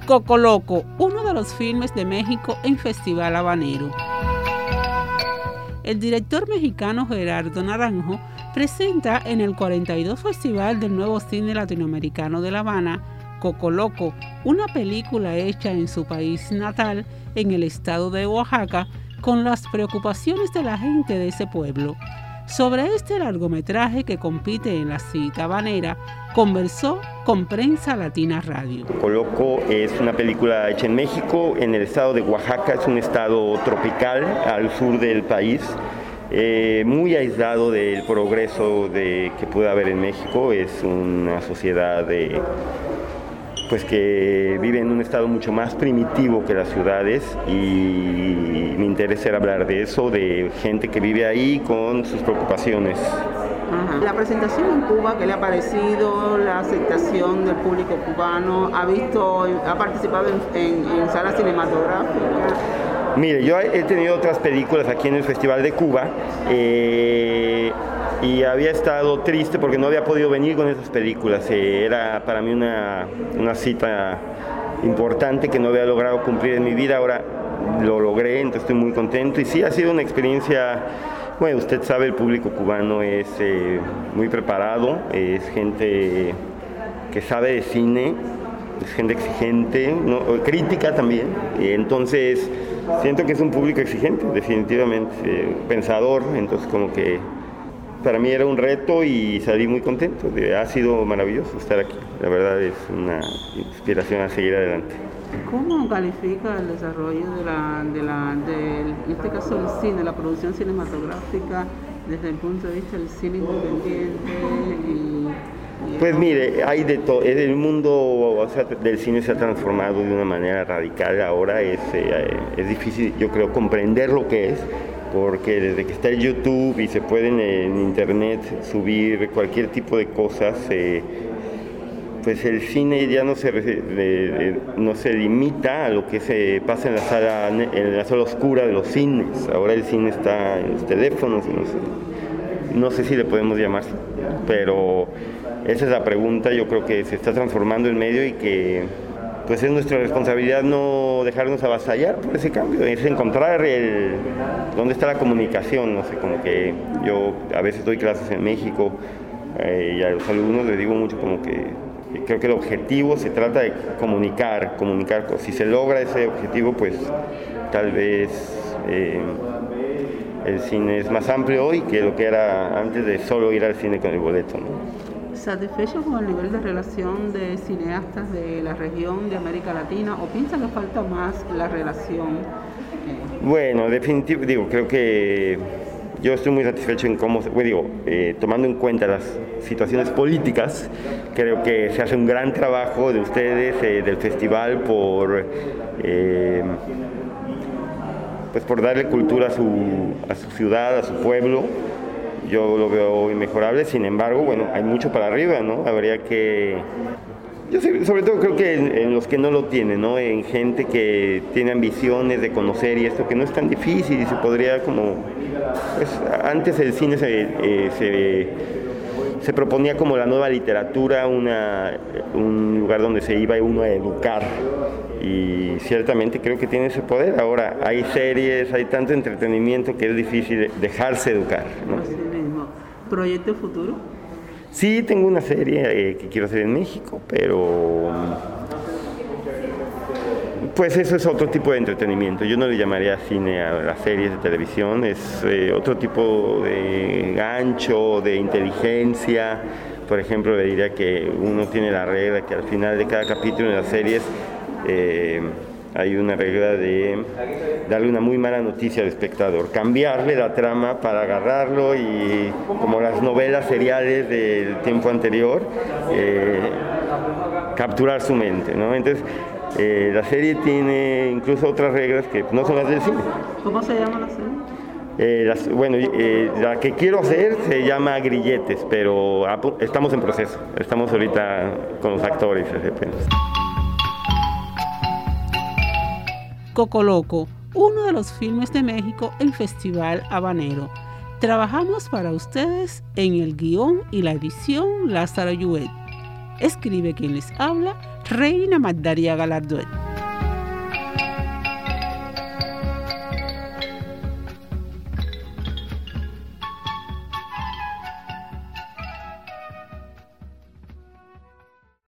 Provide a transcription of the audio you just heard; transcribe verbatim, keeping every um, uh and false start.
Coco Loco, uno de los filmes de México en Festival Habanero. El director mexicano Gerardo Naranjo presenta en el cuarenta y dos Festival del Nuevo Cine Latinoamericano de La Habana, Coco Loco, una película hecha en su país natal, en el estado de Oaxaca, con las preocupaciones de la gente de ese pueblo. Sobre este largometraje que compite en la cita habanera, conversó con Prensa Latina Radio. Coco Loco es una película hecha en México, en el estado de Oaxaca, es un estado tropical al sur del país, eh, muy aislado del progreso de, que puede haber en México. Es una sociedad de... pues que vive en un estado mucho más primitivo que las ciudades, y mi interés era hablar de eso, de gente que vive ahí con sus preocupaciones. Ajá. La presentación en Cuba, ¿qué le ha parecido? La aceptación del público cubano, ¿ha visto, ha participado en, en, en salas cinematográficas? Mire, yo he tenido otras películas aquí en el Festival de Cuba, eh, y había estado triste porque no había podido venir con esas películas. Eh, era para mí una, una cita importante que no había logrado cumplir en mi vida. Ahora lo logré, entonces estoy muy contento. Y sí, ha sido una experiencia, bueno, usted sabe, el público cubano es eh, muy preparado, es gente que sabe de cine, es gente exigente, ¿no? Crítica también. Y entonces siento que es un público exigente, definitivamente, eh, pensador, entonces como que para mí era un reto y salí muy contento. Ha sido maravilloso estar aquí. La verdad es una inspiración a seguir adelante. ¿Cómo califica el desarrollo de la, de la, de, en este caso del cine, la producción cinematográfica desde el punto de vista del cine independiente? Y, y pues mire, hay de todo. El mundo, o sea, del cine se ha transformado de una manera radical. Ahora es, eh, es difícil, yo creo, comprender lo que es, porque desde que está el YouTube y se pueden en internet subir cualquier tipo de cosas, eh, pues el cine ya no se, de, no se limita a lo que se pasa en la sala en la sala oscura de los cines. Ahora el cine está en los teléfonos, no sé, no sé si le podemos llamar, pero esa es la pregunta. Yo creo que se está transformando el medio y que pues es nuestra responsabilidad no dejarnos avasallar por ese cambio, es encontrar el, dónde está la comunicación. No sé, como que yo a veces doy clases en México, eh, y a los alumnos les digo mucho como que creo que el objetivo se trata de comunicar, comunicar. Si se logra ese objetivo, pues tal vez eh, el cine es más amplio hoy que lo que era antes de solo ir al cine con el boleto, ¿no? ¿Satisfecho con el nivel de relación de cineastas de la región de América Latina o piensa que falta más la relación? Bueno, definitivamente, digo, creo que yo estoy muy satisfecho en cómo, bueno, digo, eh, tomando en cuenta las situaciones políticas, creo que se hace un gran trabajo de ustedes, eh, del festival, por eh, pues por darle cultura a su, a su ciudad, a su pueblo. Yo lo veo inmejorable. Sin embargo, bueno, hay mucho para arriba, ¿no? Habría que... Yo sobre todo creo que en, en los que no lo tienen, ¿no? En gente que tiene ambiciones de conocer y esto, que no es tan difícil y se podría como... Pues, antes el cine se, eh, se, se proponía como la nueva literatura, una, un lugar donde se iba uno a educar. Y ciertamente creo que tiene ese poder. Ahora hay series, hay tanto entretenimiento que es difícil dejarse educar, ¿no? Así mismo. ¿Proyecto futuro? Sí, tengo una serie eh, que quiero hacer en México, pero pues eso es otro tipo de entretenimiento. Yo no le llamaría cine a las series de televisión, es eh, otro tipo de gancho, de inteligencia. Por ejemplo, le diría que uno tiene la regla que al final de cada capítulo en las series eh, hay una regla de darle una muy mala noticia al espectador, cambiarle la trama para agarrarlo y, como las novelas seriales del tiempo anterior, eh, capturar su mente, ¿no? Entonces, eh, la serie tiene incluso otras reglas que no son las del cine. ¿Cómo se llama la serie? Eh, las, bueno, eh, la que quiero hacer se llama Grilletes, pero estamos en proceso, estamos ahorita con los actores apenas. Coco Loco, uno de los filmes de México en Festival Habanero. Trabajamos para ustedes en el guión y la edición Lázaro Yuet. Escribe quien les habla, Reina Magdalia Galarduet.